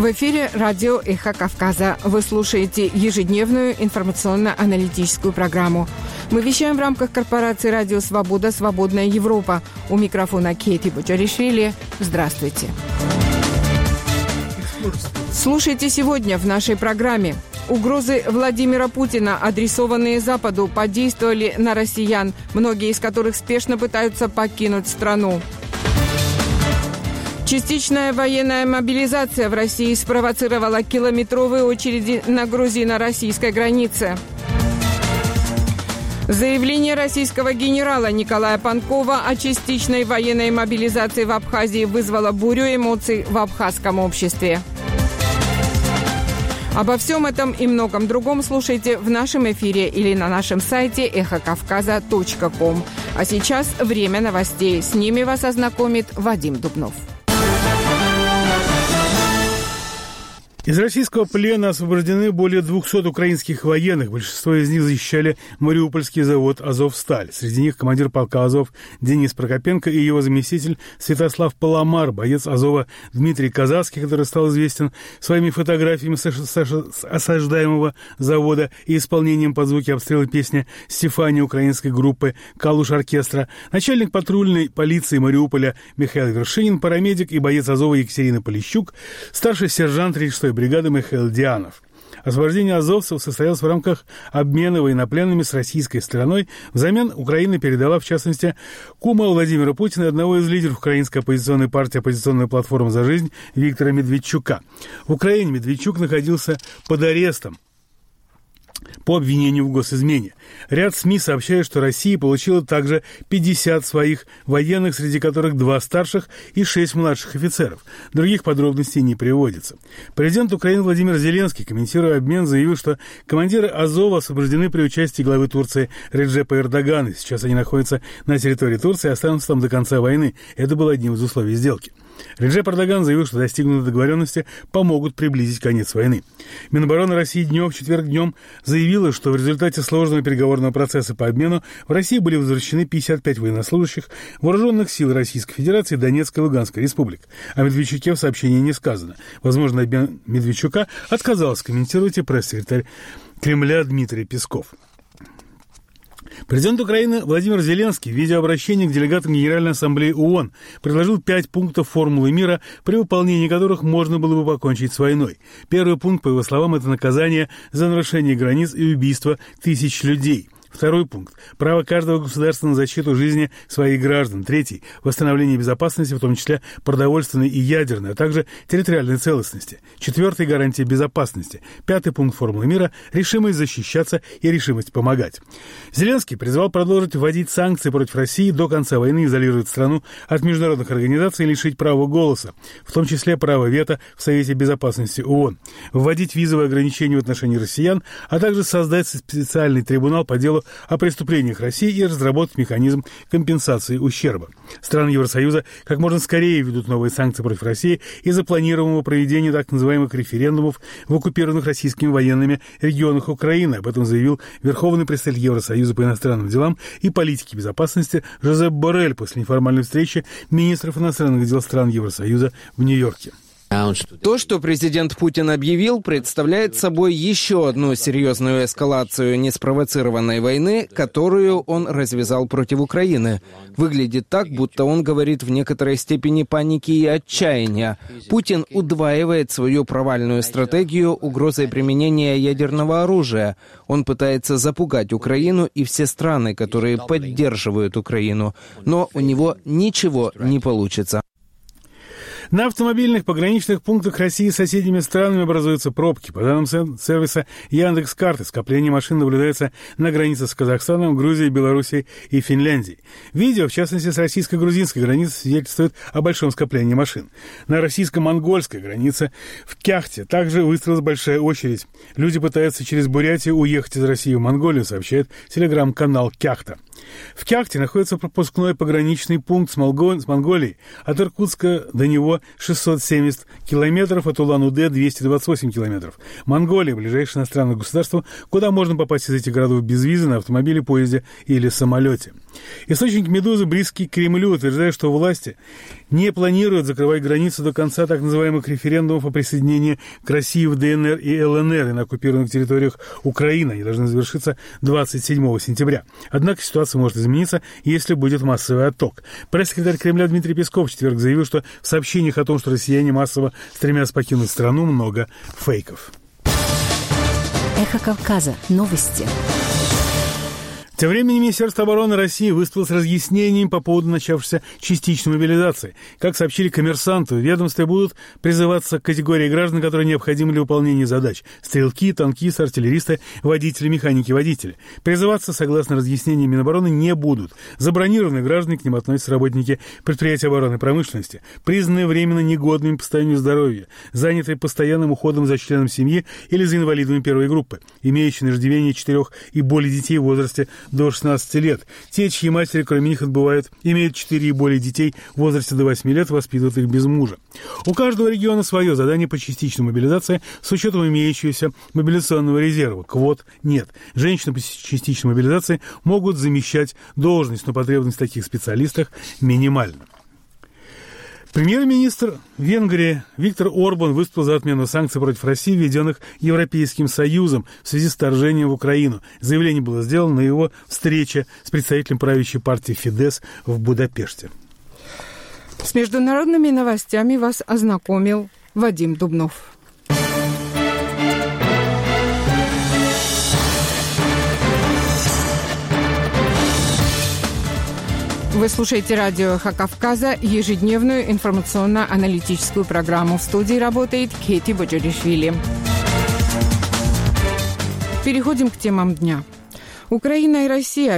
В эфире радио «Эхо Кавказа». Вы слушаете ежедневную информационно-аналитическую программу. Мы вещаем в рамках корпорации «Радио Свобода. Свободная Европа». У микрофона Кейти Бочаришвили. Здравствуйте. Слушайте сегодня в нашей программе. Угрозы Владимира Путина, адресованные Западу, подействовали на россиян, многие из которых спешно пытаются покинуть страну. Частичная военная мобилизация в России спровоцировала километровые очереди на грузино-российской границе. Заявление российского генерала Николая Панкова о частичной военной мобилизации в Абхазии вызвало бурю эмоций в абхазском обществе. Обо всем этом и многом другом слушайте в нашем эфире или на нашем сайте эхокавказа.ком. А сейчас время новостей. С ними вас ознакомит Вадим Дубнов. Из российского плена освобождены более 200 украинских военных. Большинство из них защищали Мариупольский завод «Азовсталь». Среди них командир полка «Азов» Денис Прокопенко и его заместитель Святослав Паламар, боец «Азова» Дмитрий Казацкий, который стал известен своими фотографиями с осаждаемого завода и исполнением под звуки обстрела песни «Стефания» украинской группы «Калуш-оркестра», начальник патрульной полиции Мариуполя Михаил Вершинин, парамедик и боец «Азова» Екатерина Полищук, старший сержант 36-й бригады Михаил Дианов. Освобождение азовцев состоялось в рамках обмена военнопленными с российской стороной. Взамен Украина передала, в частности, кума Владимира Путина и одного из лидеров украинской оппозиционной партии «Оппозиционная платформа за жизнь» Виктора Медведчука. В Украине Медведчук находился под арестом по обвинению в госизмене. Ряд СМИ сообщает, что Россия получила также 50 своих военных, среди которых 2 старших и 6 младших офицеров. Других подробностей не приводится. Президент Украины Владимир Зеленский, комментируя обмен, заявил, что командиры Азова освобождены при участии главы Турции Реджепа Эрдогана. Сейчас они находятся на территории Турции и останутся там до конца войны. Это было одним из условий сделки. Реджеп Эрдоган заявил, что достигнутые договоренности помогут приблизить конец войны. Минобороны России в четверг днем заявила, что в результате сложного переговорного процесса по обмену в России были возвращены 55 военнослужащих вооруженных сил Российской Федерации, Донецкой и Луганской республик. О Медведчуке в сообщении не сказано. Возможно, обмен Медведчука отказался комментировать и пресс-секретарь Кремля Дмитрий Песков. Президент Украины Владимир Зеленский в видеообращении к делегатам Генеральной Ассамблеи ООН предложил 5 пунктов формулы мира, при выполнении которых можно было бы покончить с войной. Первый пункт, по его словам, это наказание за нарушение границ и убийство тысяч людей. Второй пункт – право каждого государства на защиту жизни своих граждан. Третий – восстановление безопасности, в том числе продовольственной и ядерной, а также территориальной целостности. Четвертый – гарантия безопасности. Пятый пункт формулы мира – решимость защищаться и решимость помогать. Зеленский призвал продолжить вводить санкции против России до конца войны, изолировать страну от международных организаций и лишить права голоса, в том числе права вето в Совете Безопасности ООН, вводить визовые ограничения в отношении россиян, а также создать специальный трибунал по делу о преступлениях России и разработать механизм компенсации ущерба. Страны Евросоюза как можно скорее введут новые санкции против России из-за планируемого проведения так называемых референдумов в оккупированных российскими военными регионах Украины. Об этом заявил Верховный представитель Евросоюза по иностранным делам и политике безопасности Жозеп Боррель после неформальной встречи министров иностранных дел стран Евросоюза в Нью-Йорке. То, что президент Путин объявил, представляет собой еще одну серьезную эскалацию неспровоцированной войны, которую он развязал против Украины. Выглядит так, будто он говорит в некоторой степени паники и отчаяния. Путин удваивает свою провальную стратегию угрозой применения ядерного оружия. Он пытается запугать Украину и все страны, которые поддерживают Украину. Но у него ничего не получится. На автомобильных пограничных пунктах России с соседними странами образуются пробки. По данным сервиса Яндекс.Карты, скопление машин наблюдается на границе с Казахстаном, Грузией, Белоруссией и Финляндией. Видео, в частности, с российско-грузинской границы, свидетельствует о большом скоплении машин. На российско-монгольской границе в Кяхте также выстроилась большая очередь. Люди пытаются через Бурятию уехать из России в Монголию, сообщает телеграм-канал Кяхта. В Кяхте находится пропускной пограничный пункт с Монголией. От Иркутска до него 670 километров, от Улан-Удэ 228 километров. Монголия – ближайшее иностранное государство, куда можно попасть из этих городов без визы на автомобиле, поезде или самолете. Источник «Медузы», близкий к Кремлю, утверждает, что власти не планируют закрывать границу до конца так называемых референдумов о присоединении к России в ДНР и ЛНР и на оккупированных территориях Украины. Они должны завершиться 27 сентября. Однако ситуация может измениться, если будет массовый отток. Пресс-секретарь Кремля Дмитрий Песков в четверг заявил, что в сообщениях о том, что россияне массово стремятся покинуть страну, много фейков. Эхо Кавказа. Новости. Тем временем Министерство обороны России выступило с разъяснением по поводу начавшейся частичной мобилизации. Как сообщили «Коммерсанту», в ведомстве будут призываться к категории граждан, которые необходимы для выполнения задач: стрелки, танкисты, артиллеристы, водители, механики, водители. Призываться, согласно разъяснениям Минобороны, не будут. Забронированные граждане, к ним относятся работники предприятий оборонной промышленности, признанные временно негодными по состоянию здоровья, занятые постоянным уходом за членом семьи или за инвалидами первой группы, имеющие на иждивении 4 и более детей в возрасте до 16 лет. Те, чьи матери, кроме них, имеют 4 и более детей в возрасте до 8 лет, воспитывают их без мужа. У каждого региона свое задание по частичной мобилизации с учетом имеющегося мобилизационного резерва. Квот нет. Женщины по частичной мобилизации могут замещать должность, но потребность в таких специалистах минимальна. Премьер-министр Венгрии Виктор Орбан выступил за отмену санкций против России, введенных Европейским Союзом в связи с вторжением в Украину. Заявление было сделано на его встрече с представителем правящей партии «Фидес» в Будапеште. С международными новостями вас ознакомил Вадим Дубнов. Вы слушаете радио «Эхо Кавказа», ежедневную информационно-аналитическую программу. В студии работает Кейти Боджоришвили. Переходим к темам дня. Украина и Россия